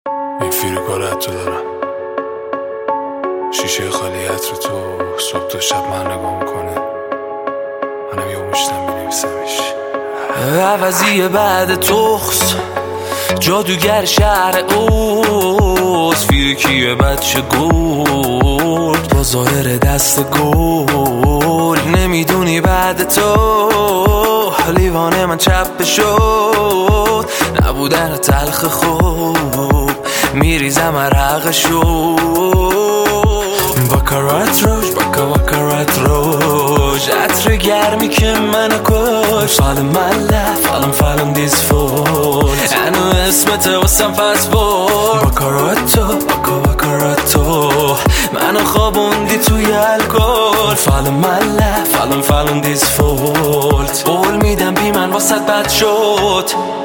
این فیلم تو دارم، شیشه خالی عطر تو صبح تا شب من نگاه میکنه، منم یه میشتم بینویسمش. عوضی بعد تخص جادوگر شهر اوز، فیرکیه بچه گرد با ظاهر دست گل. نمیدونی بعد تو لیوان من چپ شد، نبودن تلخ خوب میریزم عرق شد. باکارات روش باکارات روش، عطر گرمی که منو کش. فالم مله فالم دیز فول، انو اسمت واسم پس بود. باکارات تو منو خوابوندی توی الکل. فالم مله فالم دیز فول، قول میدم بی من واسط بد شد.